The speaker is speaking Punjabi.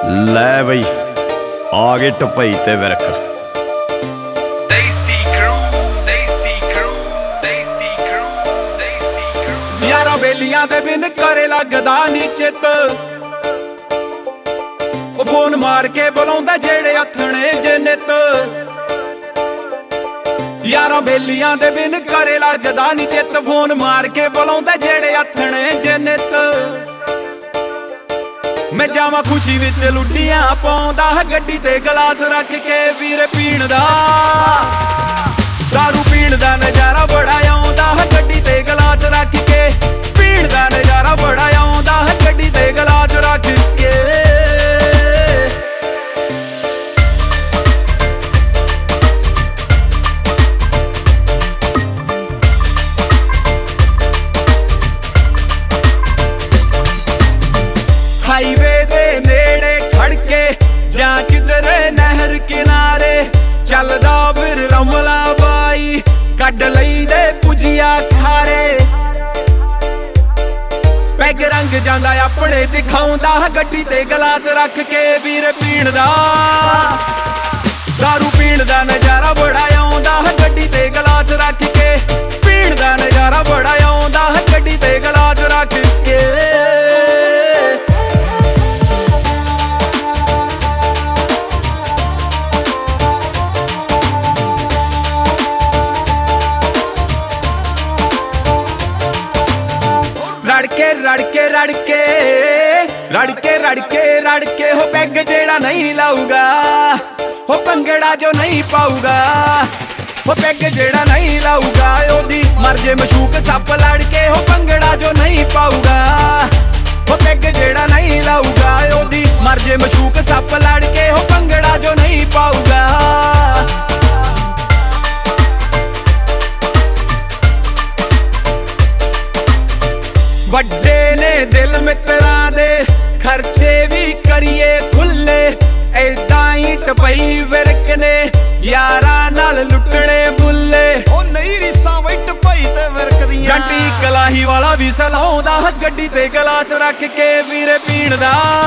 ਲੈ ਬਈ ਆ ਗਏ ਟਪਈ ਤੇ ਵਿਰਕ। ਯਾਰਾਂ ਬੇਲੀਆਂ ਦੇ ਬਿਨ ਕਰੇ ਲੱਗਦਾ ਨੀ ਚਿੱਤ, ਉਹ ਫੋਨ ਮਾਰ ਕੇ ਬੁਲਾਉਂਦਾ ਜਿਹੜੇ ਆਥਣੇ ਜੇ ਨਿੱਤ। ਯਾਰਾਂ ਬੇਲੀਆਂ ਦੇ ਬਿਨ ਕਰੇ ਲੱਗਦਾ ਨੀ ਚਿੱਤ, ਫੋਨ ਮਾਰ ਕੇ ਬੁਲਾਉਂਦਾ ਜਿਹੜੇ ਆਥਣੇ ਜੇ ਨਿੱਤ। ਮੈਂ ਜਾਵਾਂ ਖੁਸ਼ੀ ਵਿੱਚ ਲੁੱਡੀਆਂ ਪਾਉਂਦਾ ਗੱਡੀ ਤੇ ਗਲਾਸ ਰੱਖ ਕੇ ਵੀਰੇ ਪੀਣ ਦਾ, ਦਾਰੂ ਪੀਣ ਦਾ ਨਜ਼ਾਰਾ ਬੜਾ ਆਉਂਦਾ ਗੱਡੀ ਤੇ ਗਲਾਸ ਰੱਖ ਕੇ, ਪੀਣ ਦਾ ਨਜ਼ਾਰਾ ਬੜਾ ਆਉਂਦਾ ਗੱਡੀ ਤੇ ਗਲਾਸ ਰੱਖ ਕੇ। ਹਾਈਵੇ ਦੇ ਨੇੜੇ ਖੜ ਕੇ ਜਾਂ ਕਿਧਰੇ ਨਹਿਰ ਕਿਨਾਰੇ, ਚੱਲਦਾ ਫਿਰ ਰਮਲਾ ਬਾਈ ਕੱਢ ਲਈ ਦੇ ਪੁਜੀਆ ਖਾਰੇ। ਪੈਗ ਰੰਗ ਜਾਂਦਾ ਆਪਣੇ ਦਿਖਾਉਂਦਾ ਗੱਡੀ ਤੇ ਗਲਾਸ ਰੱਖ ਕੇ ਵੀਰ ਪੀਣ ਦਾ, ਦਾਰੂ ਪੀਣ ਦਾ ਨਜ਼ਾਰਾ ਬੜਾ ਆਉਂਦਾ ਗੱਡੀ ਤੇ ਗਲਾਸ ਰੱਖ ਕੇ, ਪੀਣ ਦਾ ਨਜ਼ਾਰਾ ਬੜਾ ਆਉਂਦਾ ਗੱਡੀ ਤੇ ਗਲਾਸ ਰੱਖ ਕੇ। ਰੜ ਕੇ ਹੋ ਪੈਗ ਜਿਹੜਾ ਨਹੀਂ ਲਾਊਗਾ, ਹੋ ਭੰਗੜਾ ਜੋ ਨਹੀਂ ਪਾਊਗਾ, ਹੋ ਪੈਗ ਜਿਹੜਾ ਨਹੀਂ ਲਾਊਗਾ ਉਹਦੀ ਮਰ ਜੇ ਮਸ਼ੂਕ ਸੱਪ ਲੜ ਕੇ, ਹੋ ਭੰਗੜਾ ਜੋ ਨਹੀਂ ਪਾਊਗਾ, ਹੋ ਪੈਗ ਜਿਹੜਾ ਨਹੀਂ ਲਾਊਗਾ ਉਹਦੀ ਮਰ ਜੇ ਮਸ਼ੂਕ ਸੱਪ ਲੜ ਕੇ, ਹੋ ਭੰਗੜਾ ਜੋ ਨਹੀਂ ਪਾਊਗਾ। ਵੱਡੇ ਨੇ ਦਿਲ ਮਿੱਤਰਾਂ ਦੇ ਖਰਚੇ ਵੀ ਕਰੀਏ ਖੁੱਲੇ, ਏਦਾਂ ਹੀ ਟਪਈ ਵਿਰਕ ਨੇ ਯਾਰਾਂ ਨਾਲ ਲੁੱਟਣੇ ਬੁੱਲੇ। ਉਹ ਨਹੀਂ ਰੀਸਾਂ ਬਈ ਟਪਈ ਤੇ ਵਿਰਕ ਦੀਆਂ, ਜੰਟੀ ਕਲਾਹੀ ਵਾਲਾ ਵੀ ਸਲਾਉਂਦਾ ਗੱਡੀ ਤੇ ਗਲਾਸ ਰੱਖ ਕੇ ਵੀਰੇ ਪੀਣ ਦਾ,